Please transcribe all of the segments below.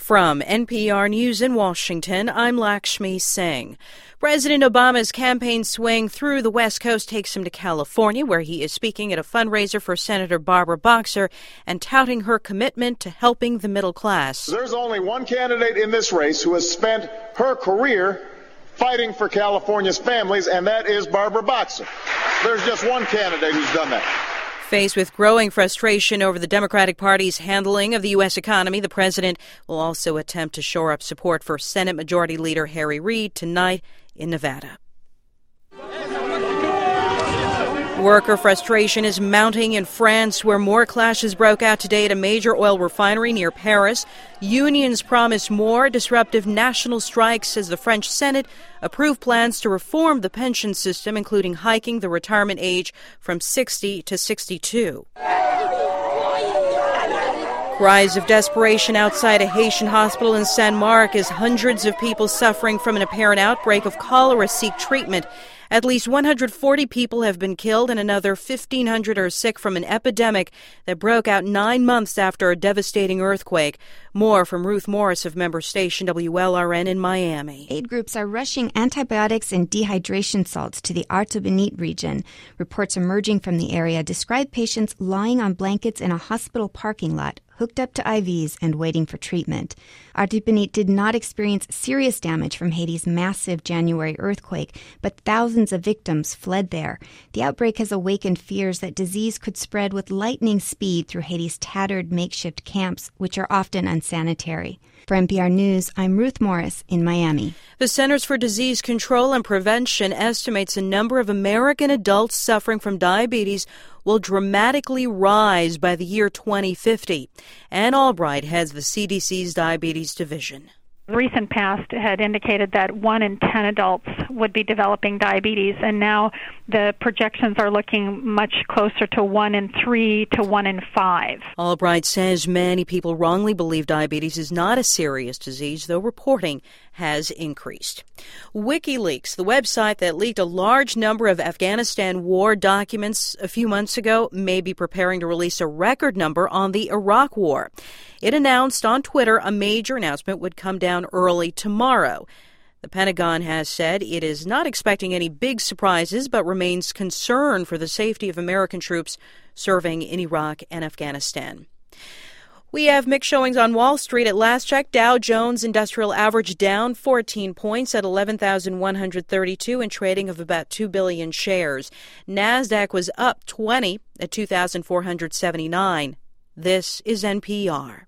From NPR News in Washington, I'm Lakshmi Singh. President Obama's campaign swing through the West Coast takes him to California, where he is speaking at a fundraiser for Senator Barbara Boxer and touting her commitment to helping the middle class. There's only one candidate in this race who has spent her career fighting for California's families, and that is Barbara Boxer. There's just one candidate who's done that. Faced with growing frustration over the Democratic Party's handling of the U.S. economy, the president will also attempt to shore up support for Senate Majority Leader Harry Reid tonight in Nevada. Worker frustration is mounting in France, where more clashes broke out today at a major oil refinery near Paris. Unions promise more disruptive national strikes as the French Senate approved plans to reform the pension system, including hiking the retirement age from 60 to 62. Cries of desperation outside a Haitian hospital in San Marc as hundreds of people suffering from an apparent outbreak of cholera seek treatment. At least 140 people have been killed and another 1,500 are sick from an epidemic that broke out 9 months after a devastating earthquake. More from Ruth Morris of member station WLRN in Miami. Aid groups are rushing antibiotics and dehydration salts to the Artibonite region. Reports emerging from the area describe patients lying on blankets in a hospital parking lot, hooked up to IVs and waiting for treatment. Artibonite did not experience serious damage from Haiti's massive January earthquake, but thousands of victims fled there. The outbreak has awakened fears that disease could spread with lightning speed through Haiti's tattered makeshift camps, which are often unsanitary. For NPR News, I'm Ruth Morris in Miami. The Centers for Disease Control and Prevention estimates the number of American adults suffering from diabetes will dramatically rise by the year 2050. Ann Albright heads the CDC's Diabetes Division. The recent past had indicated that 1 in 10 adults would be developing diabetes, and now the projections are looking much closer to 1 in 3 to 1 in 5. Albright says many people wrongly believe diabetes is not a serious disease, though reporting has increased. WikiLeaks, the website that leaked a large number of Afghanistan war documents a few months ago, may be preparing to release a record number on the Iraq War. It announced on Twitter a major announcement would come down early tomorrow. The Pentagon has said it is not expecting any big surprises, but remains concerned for the safety of American troops serving in Iraq and Afghanistan. We have mixed showings on Wall Street. At last check, Dow Jones Industrial Average down 14 points at 11,132 and trading of about 2 billion shares. NASDAQ was up 20 at 2,479. This is NPR.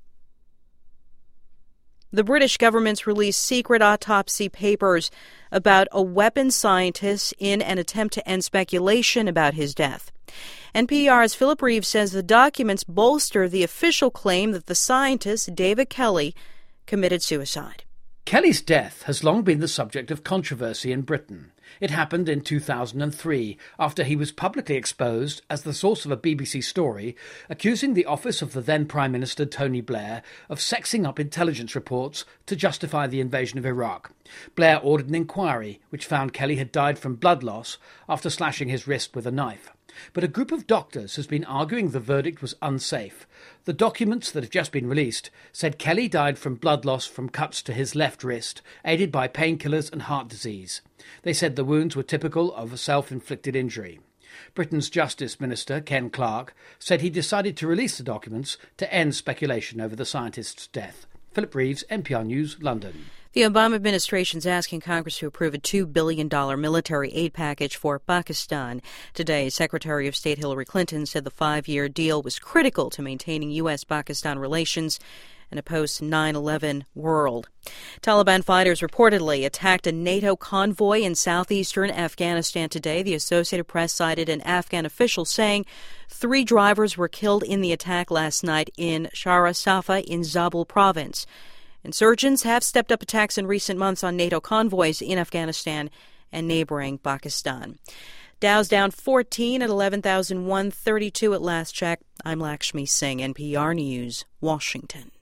The British government's released secret autopsy papers about a weapons scientist in an attempt to end speculation about his death. NPR's Philip Reeves says the documents bolster the official claim that the scientist, David Kelly, committed suicide. Kelly's death has long been the subject of controversy in Britain. It happened in 2003, after he was publicly exposed as the source of a BBC story accusing the office of the then Prime Minister Tony Blair of sexing up intelligence reports to justify the invasion of Iraq. Blair ordered an inquiry, which found Kelly had died from blood loss after slashing his wrist with a knife. But a group of doctors has been arguing the verdict was unsafe. The documents that have just been released said Kelly died from blood loss from cuts to his left wrist, aided by painkillers and heart disease. They said the wounds were typical of a self-inflicted injury. Britain's Justice Minister, Ken Clarke, said he decided to release the documents to end speculation over the scientist's death. Philip Reeves, NPR News, London. The Obama administration is asking Congress to approve a $2 billion military aid package for Pakistan. Today, Secretary of State Hillary Clinton said the 5-year deal was critical to maintaining U.S.-Pakistan relations in a post-9/11 world. Taliban fighters reportedly attacked a NATO convoy in southeastern Afghanistan today. The Associated Press cited an Afghan official saying 3 drivers were killed in the attack last night in Shara Safa in Zabul province. Insurgents have stepped up attacks in recent months on NATO convoys in Afghanistan and neighboring Pakistan. Dow's down 14 at 11,132 at last check. I'm Lakshmi Singh, NPR News, Washington.